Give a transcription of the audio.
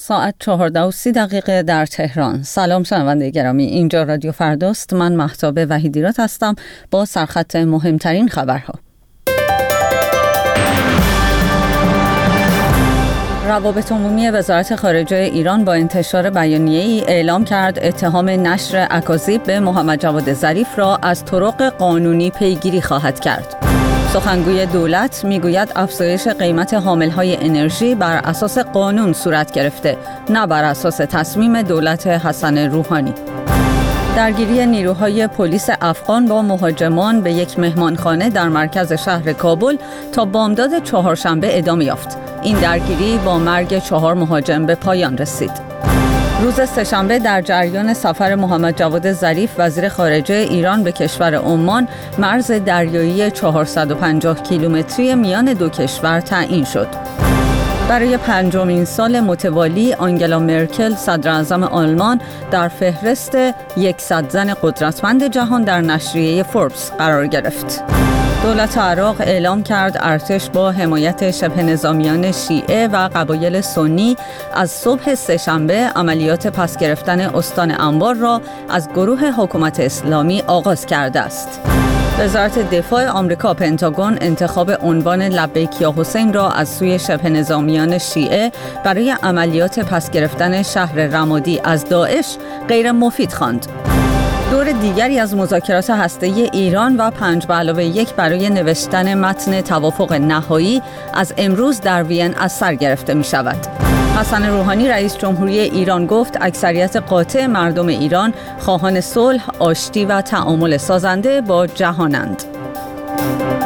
ساعت 14:30 در تهران. سلام شنونده گرامی، اینجا رادیو فرداست. من مهتاب وحیدیرات هستم با سرخط مهمترین خبرها. روابط عمومی وزارت خارجه ایران با انتشار بیانیه‌ای اعلام کرد اتهام نشر اکاذیب به محمد جواد ظریف را از طرق قانونی پیگیری خواهد کرد. سخنگوی دولت میگوید افزایش قیمت حاملهای انرژی بر اساس قانون صورت گرفته، نه بر اساس تصمیم دولت حسن روحانی. درگیری نیروهای پلیس افغان با مهاجمان به یک مهمانخانه در مرکز شهر کابل تا بامداد چهارشنبه ادامه یافت. این درگیری با مرگ 4 مهاجم به پایان رسید. روز سه‌شنبه در جریان سفر محمد جواد ظریف وزیر خارجه ایران به کشور عمان، مرز دریایی 450 کیلومتری میان دو کشور تعیین شد. برای 5مین سال متوالی آنگلا مرکل صدراعظم آلمان در فهرست 100 زن قدرتمند جهان در نشریه فوربس قرار گرفت. دولت عراق اعلام کرد ارتش با حمایت شبه نظامیان شیعه و قبایل سنی از صبح سه‌شنبه عملیات پس گرفتن استان انبار را از گروه حکومت اسلامی آغاز کرده است. وزارت دفاع آمریکا پنتاگون انتخاب عنوان لبیک یا حسین را از سوی شبه نظامیان شیعه برای عملیات پس گرفتن شهر رمادی از داعش غیر مفید خواند. دور دیگری از مذاکرات هسته‌ای ایران و 5+1 برای نوشتن متن توافق نهایی از امروز در وین از سر گرفته می شود. حسن روحانی رئیس جمهوری ایران گفت اکثریت قاطع مردم ایران خواهان صلح، آشتی و تعامل سازنده با جهانند.